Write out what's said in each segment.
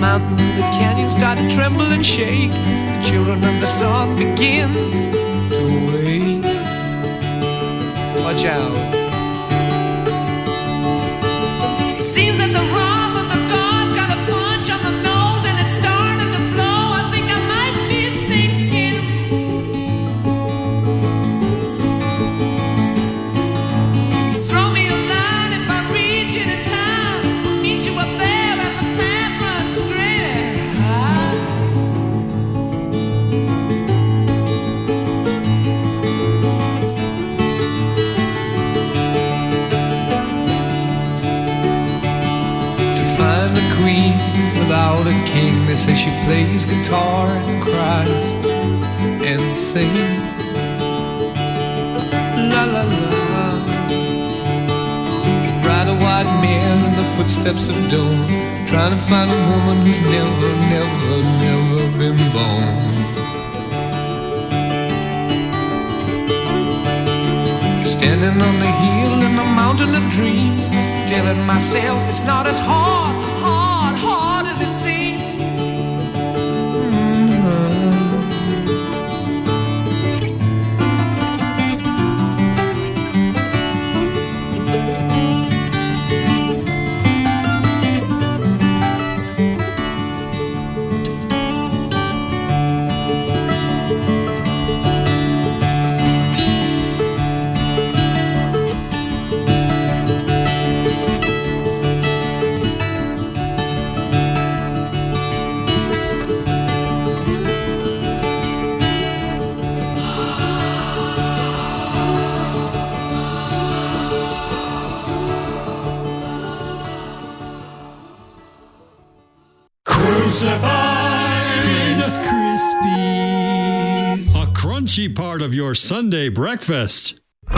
mountains and the canyons start to tremble and shake. The children of the sun begin to wake. Watch out. It seems that the wrath of the gods got a punch on the nose and it's starting to flow. I think I might be sinking. Throw me a line if I reach it in time. Meet you up there and the path runs straight and high. To find the queen without a king, they say she plays guitar and cries and sings. La la la. Ride a white mare in the footsteps of dawn, trying to find a woman who's never, never, never been born. Standing on the hill in the mountain of dreams, telling myself it's not as hard, hard, hard as it seems. Rice Krispies. A crunchy part of your Sunday breakfast.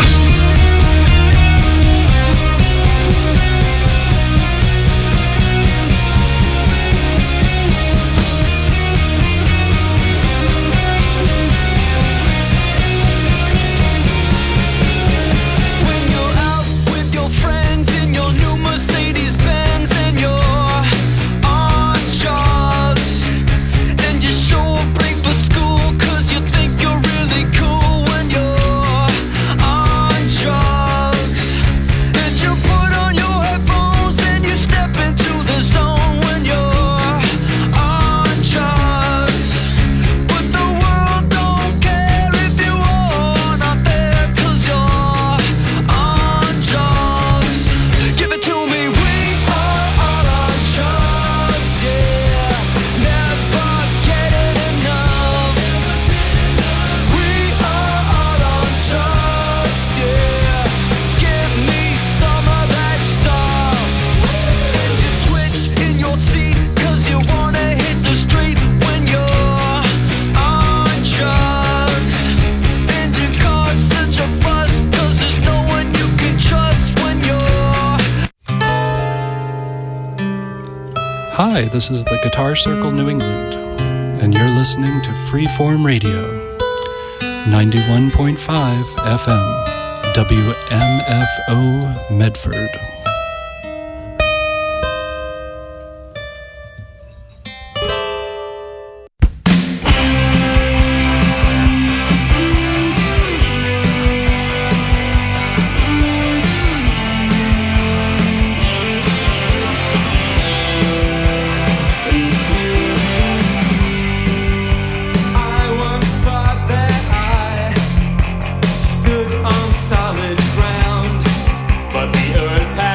Hi, this is the Guitar Circle New England, and you're listening to Freeform Radio, 91.5 FM, WMFO Medford. Solid ground, but the earth has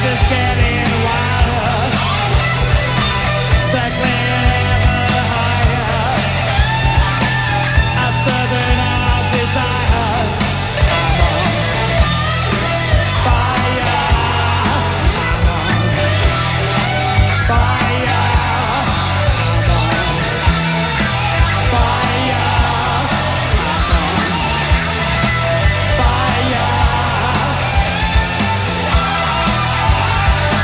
just getting wilder, circling ever higher. A southern of desire. I'm on fire. I'm on fire. I'm on fire. I'm on fire.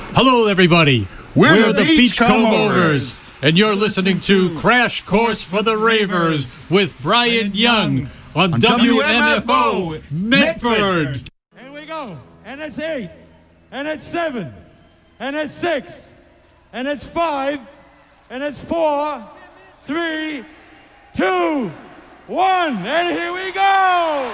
Hello, everybody. We're the Beachcombers, and you're listening to Crash Course for the Ravers with Brian Young on WMFO Medford. And we go. And it's 8. And it's 7. And it's 6. And it's 5. And it's 4, 3, 2, 1. And here we go.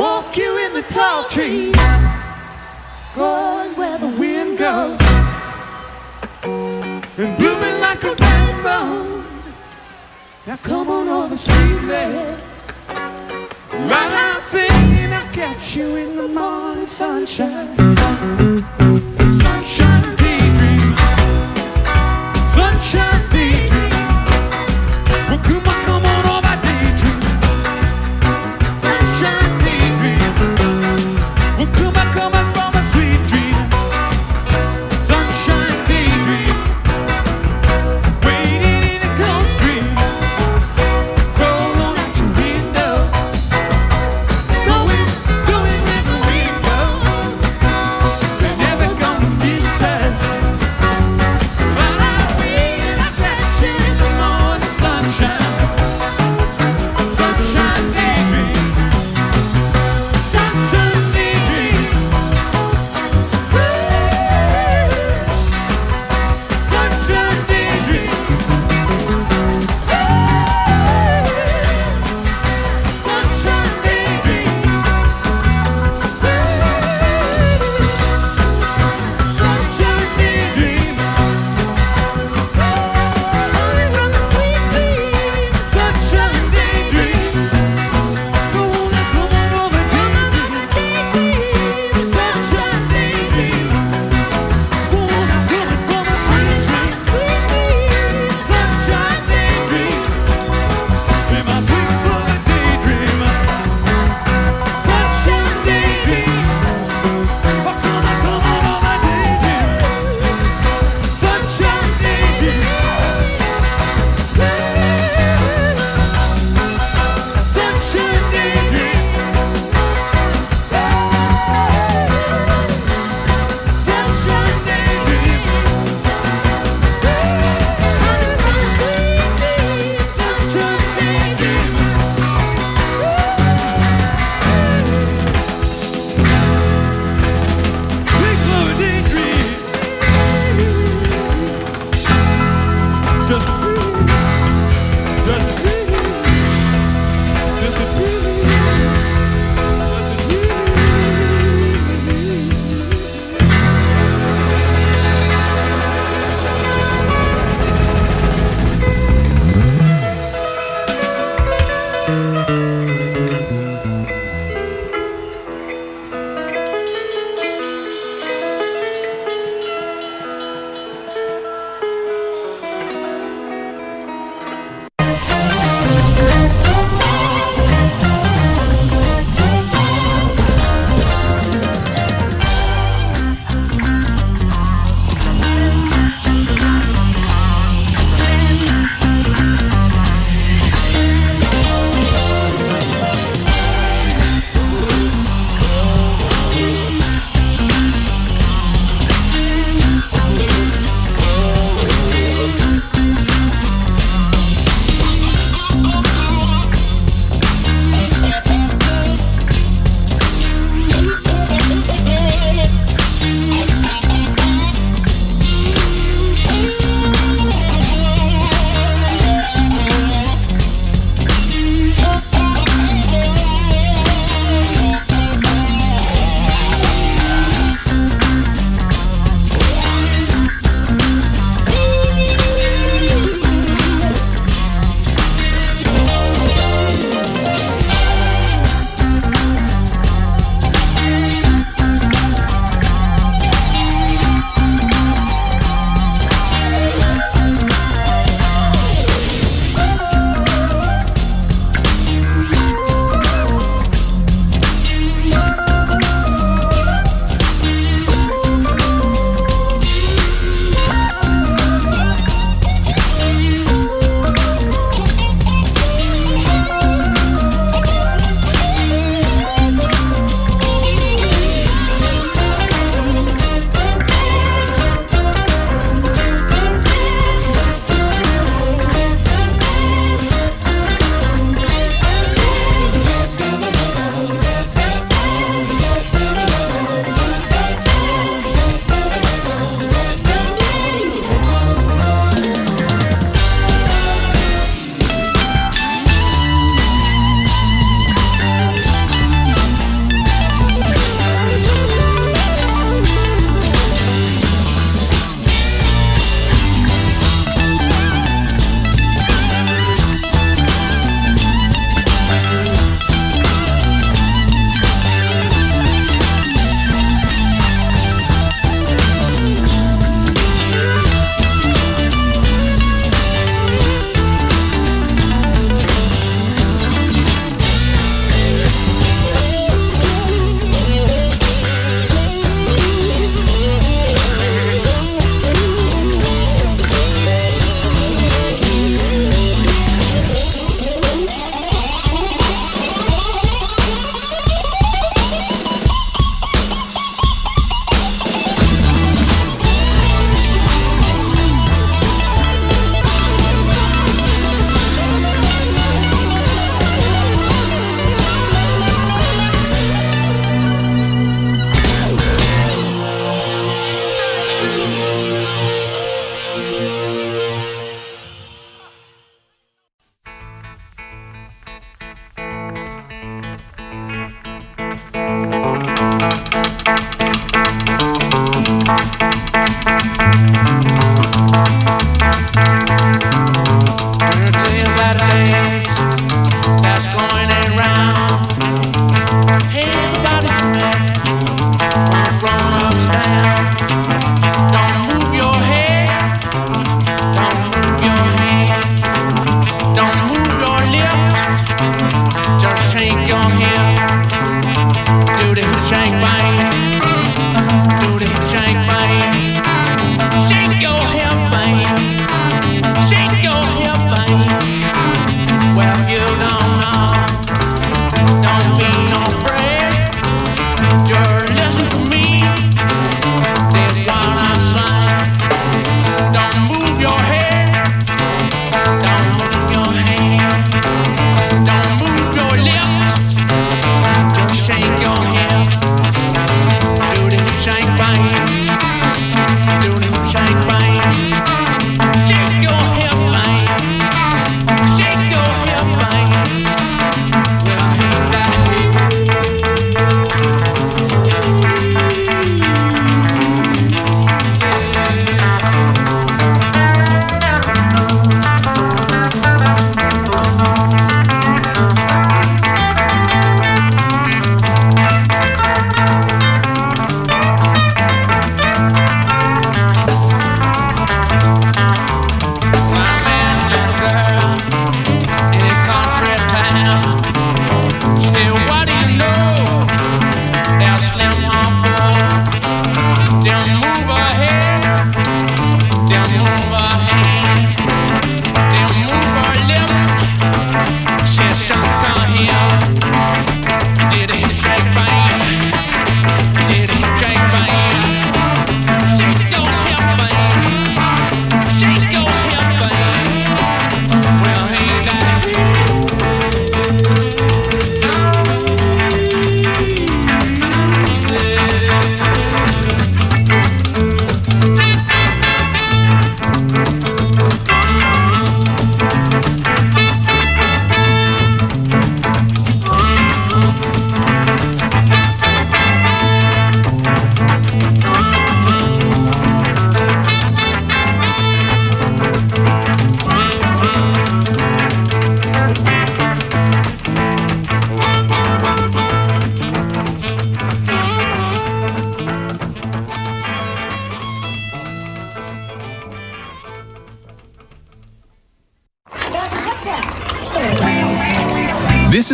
walk you in the tall trees, going where the wind goes, and blooming like a rainbow. Now come on over, sweet lady, right out singing, I'll catch you in the morning sunshine. Sunshine daydream, sunshine daydream. Well, come on over, daydream. Sunshine daydream. Well, come on from a sweet dream. Sunshine daydream. Waiting in a cold stream. Roll on out your window. Going where the wind goes.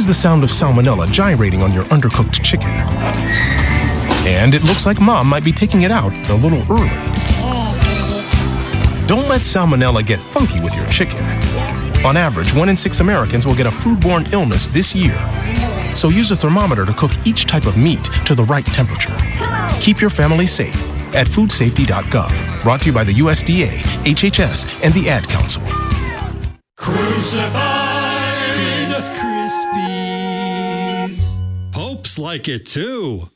the sound of salmonella gyrating on your undercooked chicken. And it looks like Mom might be taking it out a little early. Don't let salmonella get funky with your chicken. On average, 1 in 6 Americans will get a foodborne illness this year. So use a thermometer to cook each type of meat to the right temperature. Keep your family safe at foodsafety.gov. Brought to you by the USDA, HHS, and the Ad Council. Crucified Rice Krispies. Popes like it too.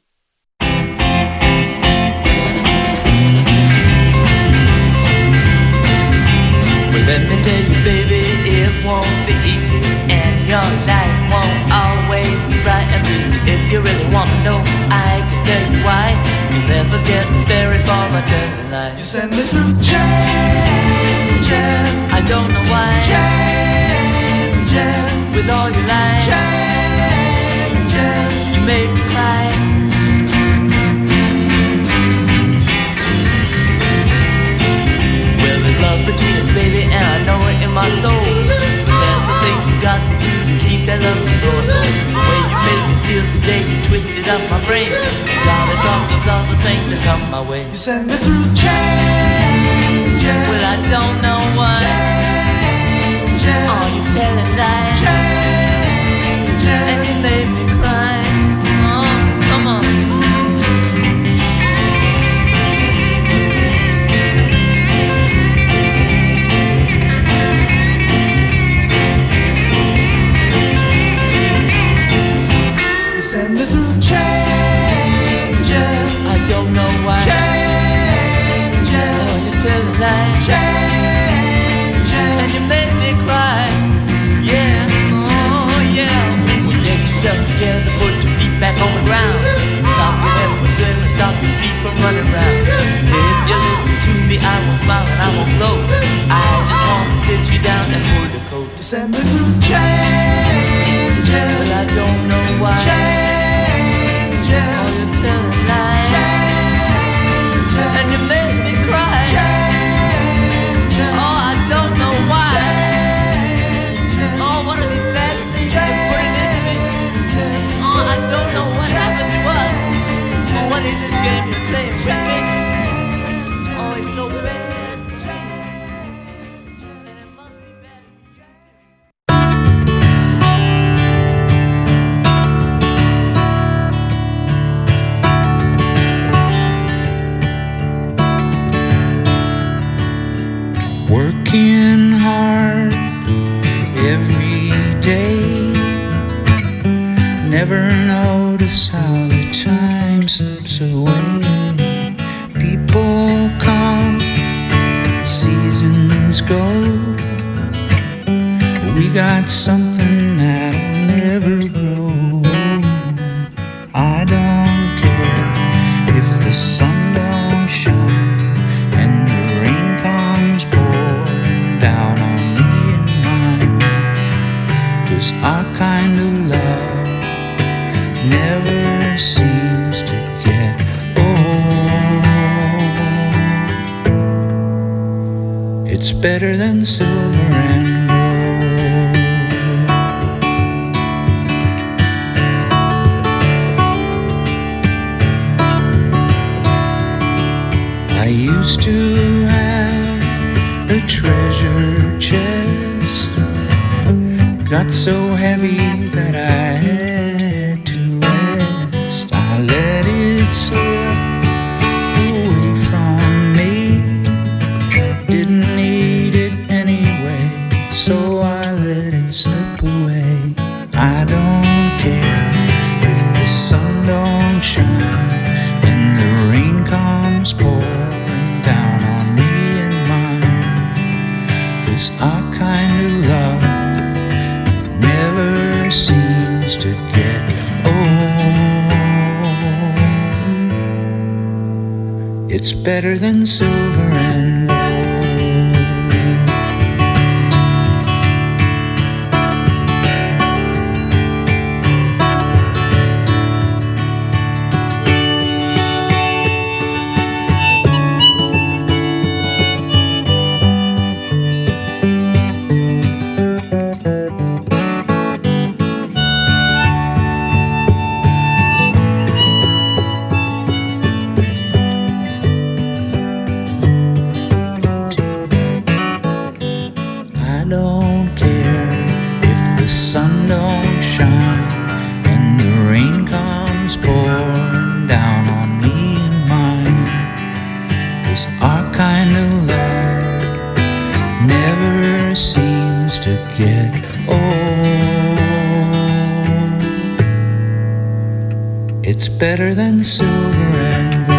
Well, let me tell you, baby, it won't be easy, and your life won't always be bright and breezy. If you really want to know, I can tell you why. You'll never get very far my dirty life. You send me through changes, I don't know why. Changes, with all your lies. Changes, you made me cry. Well, there's love between us, baby, and I know it in my soul. But there's some things you got to do to keep that love from going. The way you made me feel today, you twisted up my brain. Gotta drop those other things that come my way. You send me through changes, well, I don't know why. Changes, are you telling lies? Changes, and you made me cry. Oh, come on. Send me through changes, I don't know why. Changes, oh, you tell a lie. Changes, and you made me cry. Yeah, oh yeah. Well, get yourself together, put your feet back on the ground. Stop your head from swimming, stop your feet from running around. If you listen to me, I won't smile and I won't glow. I just want to sit you down and pull your coat. You send me through changes, but I don't know why. Changes, oh, you tell a lie. Changes, and you make me cry. Changes, oh, I don't know why. Changes, oh, what are these bad things you're putting in me? Oh, I don't know what happened to us. Oh, what is this game you're playing with me? Oh, it's so bad. And it must be bad. Working hard every day, never notice how the time slips away. People come, seasons go. We got something that'll never grow. I don't care if the sun don't shine and the rain comes pouring down on me and mine. 'Cause our kind of love never seems to get old. It's better than silver and gold. I used to have a treasure chest, got so heavy that I had to rest. I let it slip away from me, didn't need it anyway, so I let it slip away. I don't care if the sun don't shine and the rain comes pouring down on me and mine. 'Cause our kind of love never seems to get old. It's better than silver and gold. night, and the rain comes pouring down on me and mine. 'Cause our kind of love never seems to get old. It's better than silver and gold.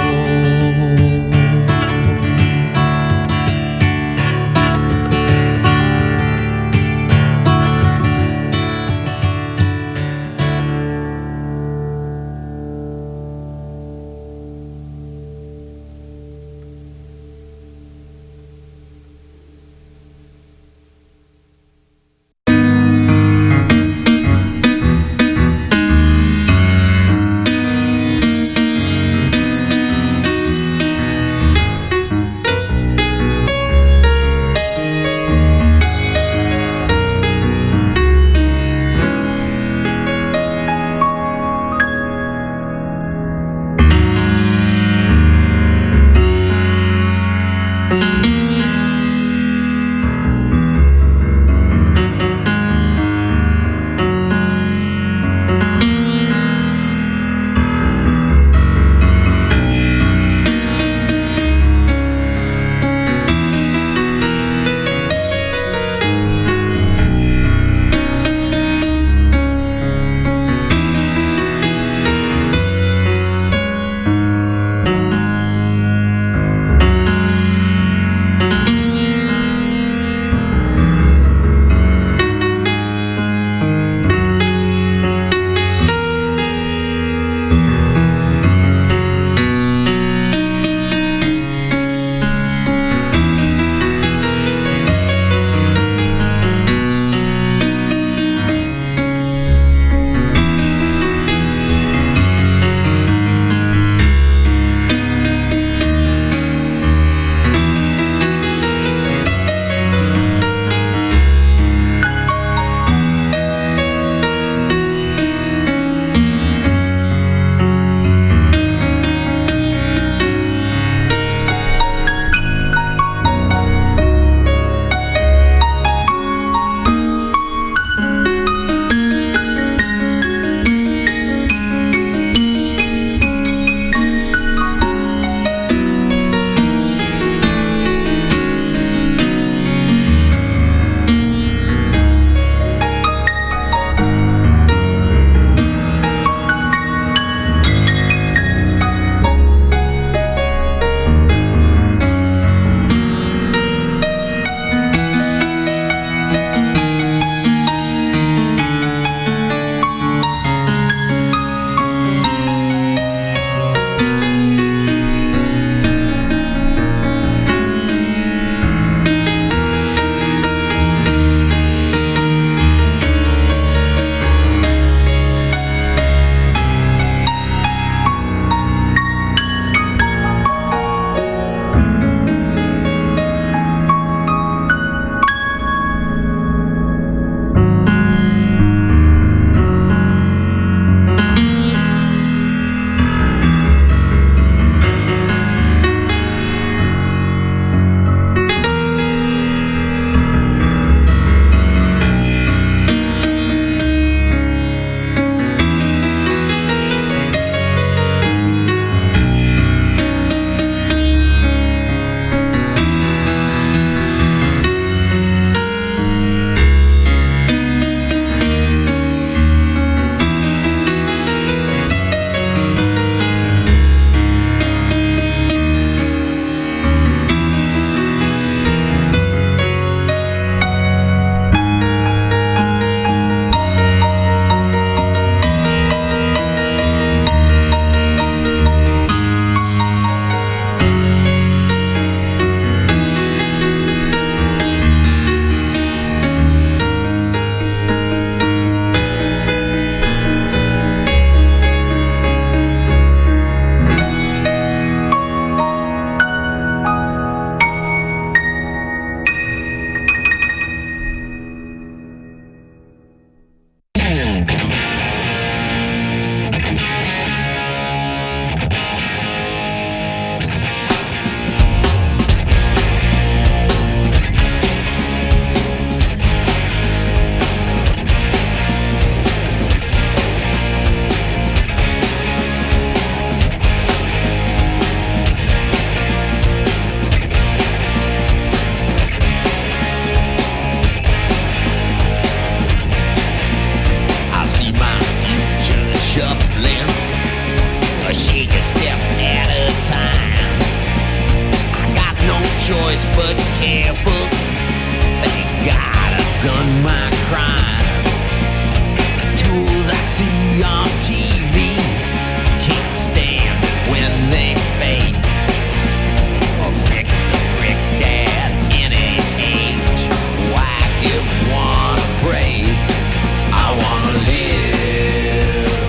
done my crime. Tools I see on TV can't stand when they fade. A Rick's a Rick Dad, NAH. Why give one a break? I wanna live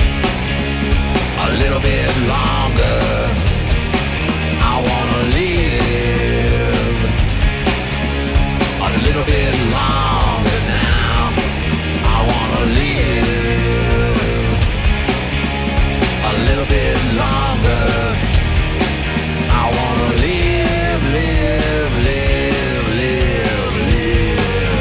a little bit longer. I wanna live a little bit longer now. I wanna live a little bit longer. I wanna live, live, live, live, live.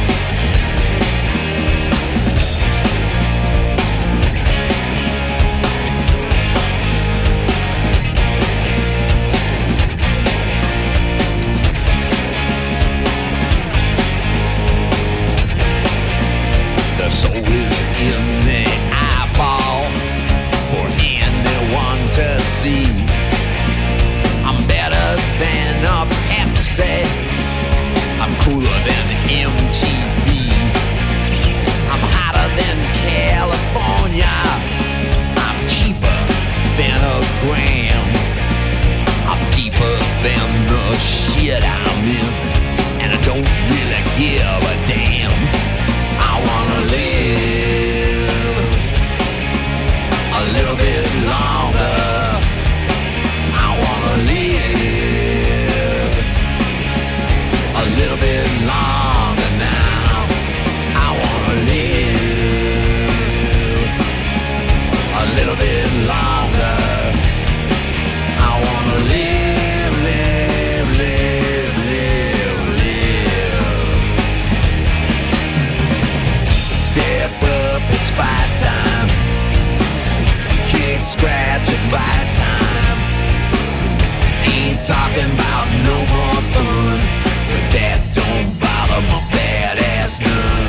The soul is in the eyeball for anyone to see. I'm better than a Pepsi. I'm cooler than MTV. I'm hotter than California. I'm cheaper than a gram. I'm deeper than the shit I'm in, and I don't really give a damn. I wanna live a little bit longer. I wanna live a little bit longer now. I wanna live a little bit longer. I wanna live, live, live, live, live. Step up, it's fight time. Kick, scratch, and bite time. Ain't talking about no more fun, but that don't bother my badass none.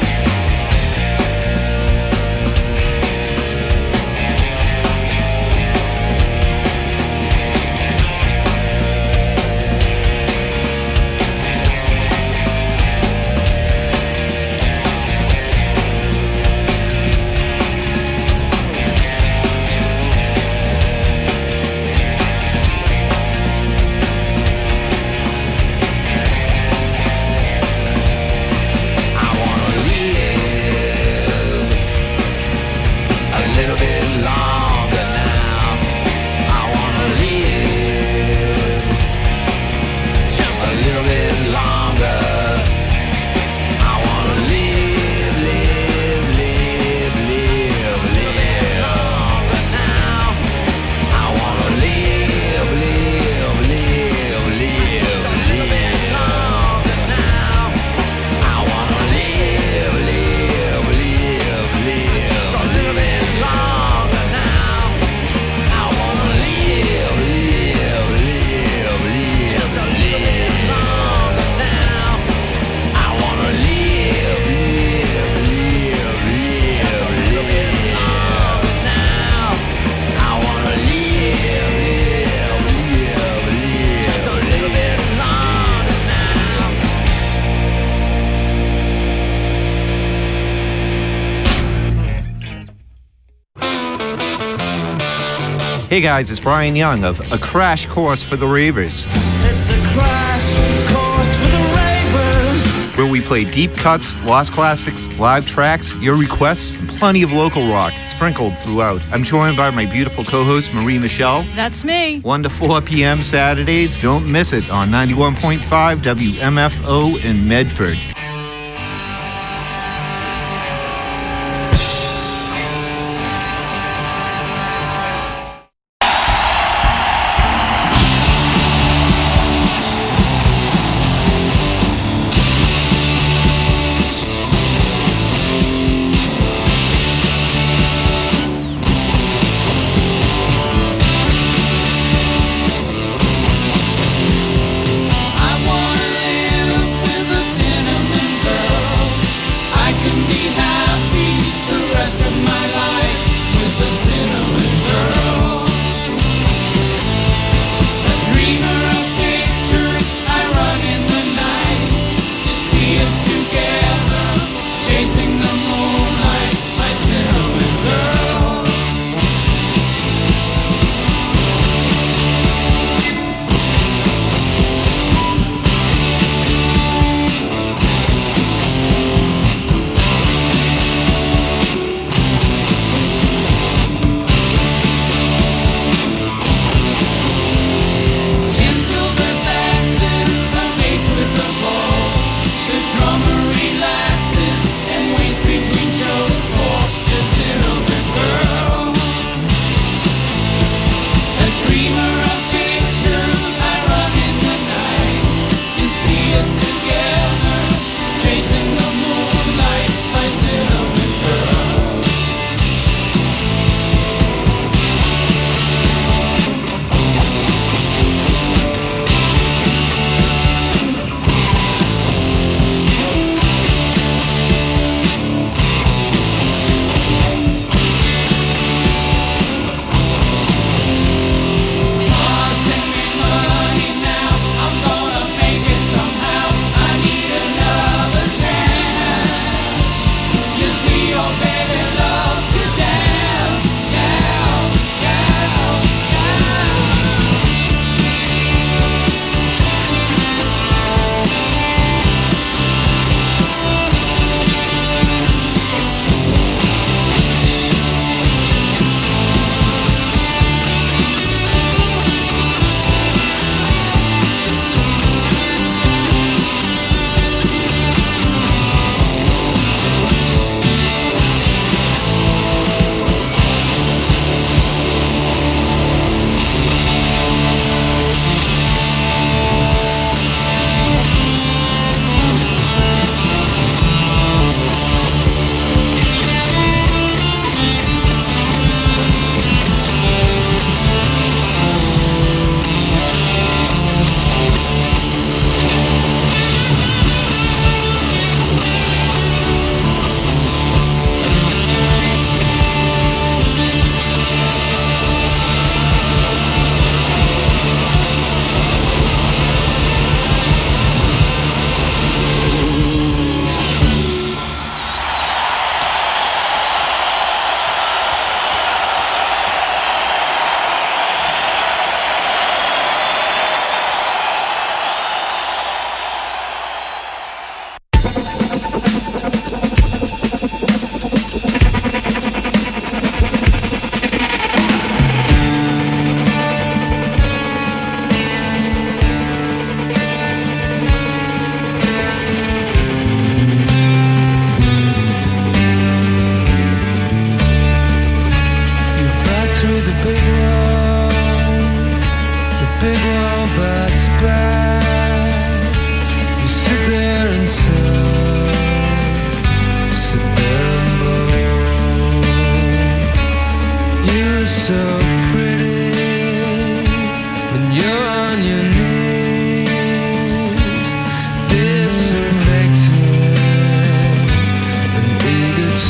Hey guys, it's Brian Young of A Crash Course for the Ravers. It's a crash course for the ravers. Where we play deep cuts, lost classics, live tracks, your requests, and plenty of local rock sprinkled throughout. I'm joined by my beautiful co-host, Marie Michelle. That's me. 1 to 4 p.m. Saturdays. Don't miss it on 91.5 WMFO in Medford. I wanna live with a cinnamon big one bites back. You sit there and sit there and blow. You're so pretty when you're on your knees, disinfected and eager to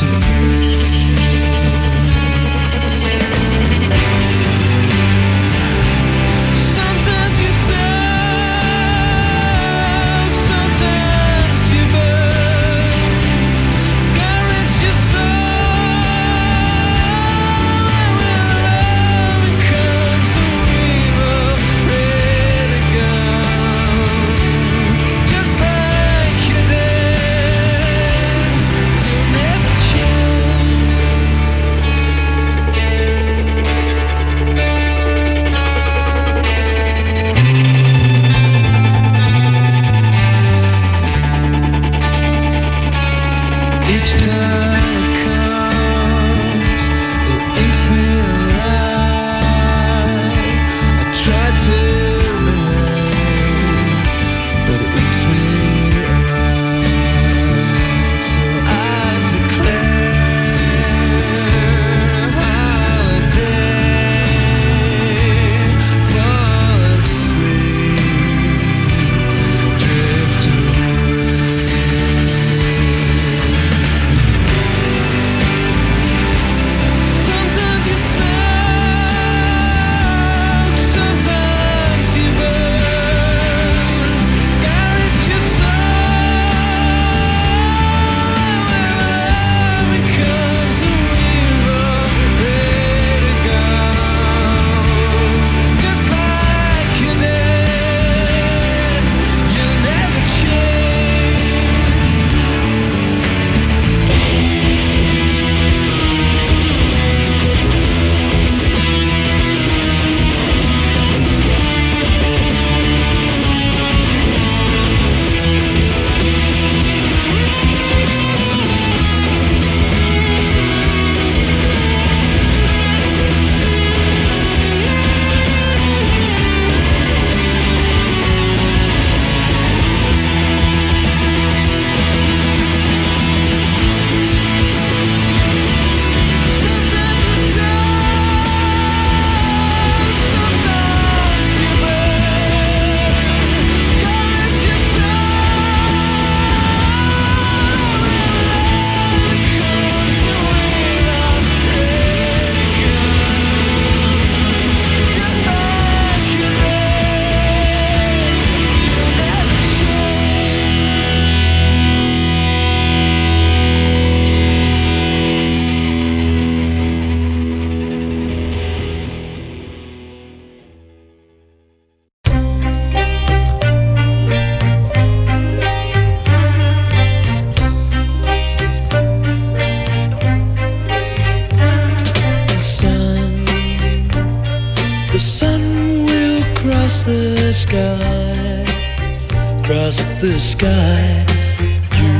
the sky, you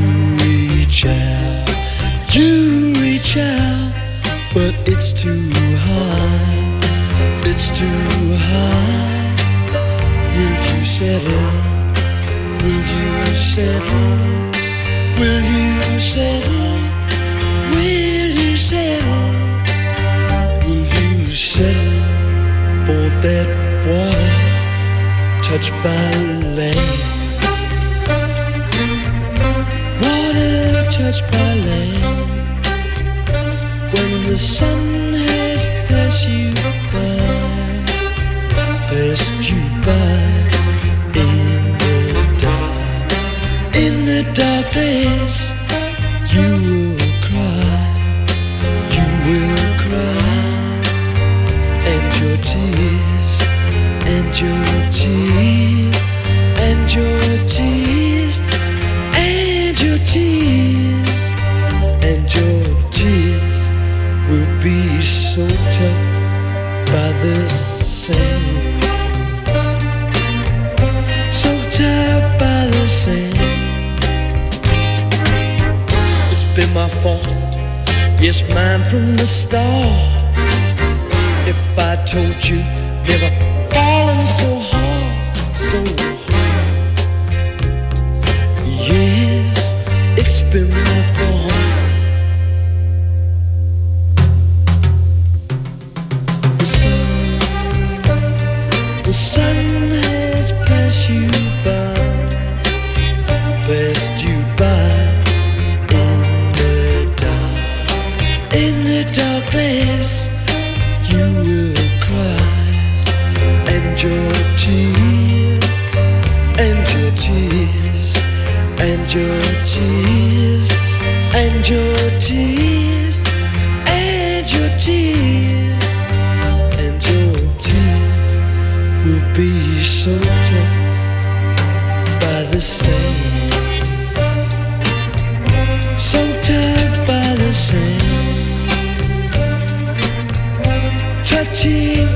reach out, but it's too high, it's too high. Will you settle? Will you settle? Will you settle? Will you settle? Will you settle for that water touched by land? Touched by land, when the sun has passed you by in the darkness, you will cry, and your tears, and your tears, and your tears, and your tears, and your tears will be soaked up by the sand, soaked up by the sand. It's been my fault, yes, mine from the start. If I told you never falling so hard, so hard. Yes, it's been my fault. The sun has passed you by, passed you by in the darkness. You will cry, and your tears, and your tears, and your tears, and your tears, and your tears, and your tears will be soaked up by the sand, soaked up by the sand, touching